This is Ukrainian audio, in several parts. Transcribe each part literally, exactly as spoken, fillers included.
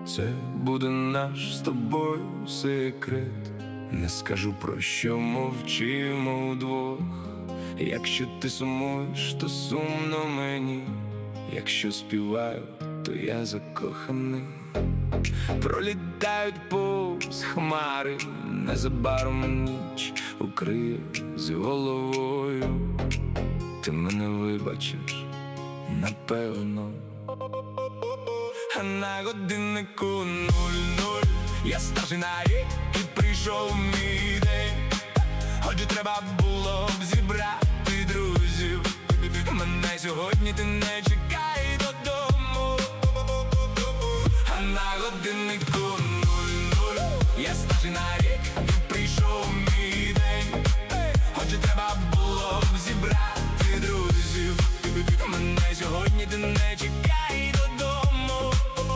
Це буде наш з тобою секрет. Не скажу, про що мовчимо удвох. Якщо ти сумуєш, то сумно мені. Якщо співаю, то я закоханий. Пролітають повз хмари, незабаром ніч укриє з головою. Ти мене вибачиш, напевно. А на годиннику нуль-нуль. Я старший на рік і прийшов мій день. Отже, треба було б зібрати друзів. Мене сьогодні ти не чекай додому. А на годиннику нуль-нуль. Я старший на рік і прийшов мій день. Отже, треба було б зібрати друзів. Мене сьогодні ти не чекай додому.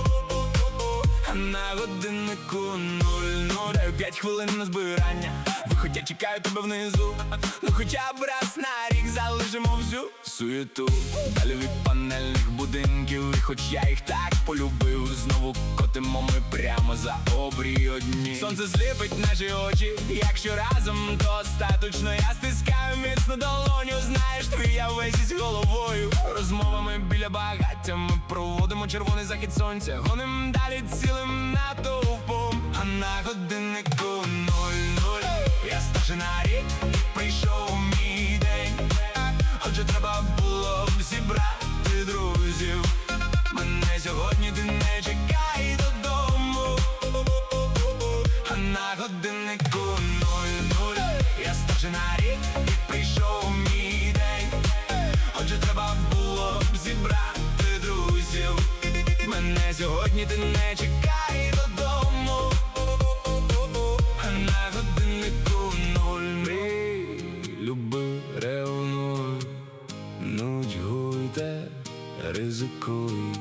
А на годиннику нуль-нуль. Даю п'ять хвилин на збирання. Виходь, я чекаю тебе внизу. Ну хоча б раз на рік залишимо всю суєту. Далі від панельних будинків. І хоч я їх так полюбив, знову котимо ми прямо за обрій одні. Сонце сліпить наші очі. Якщо разом, то остаточно. Я стискаю міцно долоню. Знаєш, твій я весь із головою. Розмовами біля багаття ми проводимо червоний захід сонця. Гоним далі цілим натовпом. А на годиннику нуль-нуль. Я старший на рік і прийшов мій день. Отже, треба було б зібрати друзів. Мене сьогодні ти не чекай додому. А на годиннику нуль-нуль. Я старший на рік і прийшов мій день. Отже, треба було б зібрати друзів. Мене сьогодні ти не чекай додому. А на годиннику нуль. Мрій, люби, ревнуй, нудьгуйте, ризикуй.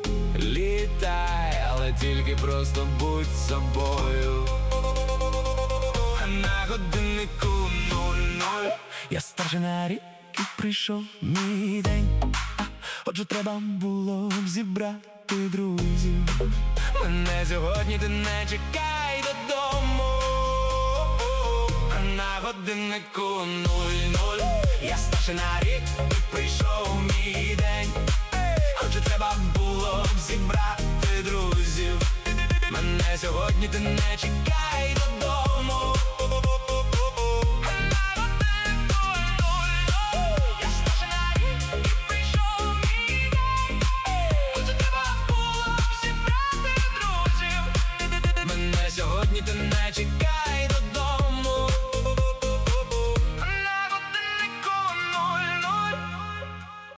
Літай, але тільки просто будь собою. А на годиннику нуль-нуль. Я старший на рік і прийшов мій день. Отже, треба було б зібрати друзів. Мене сьогодні ти не чекай додому. А на годиннику нуль-нуль. Я старший на рік і прийшов мій день. Отже, треба було б зібрати друзів. Мене сьогодні ти не чекай додому. Сьогодні ти не чекай.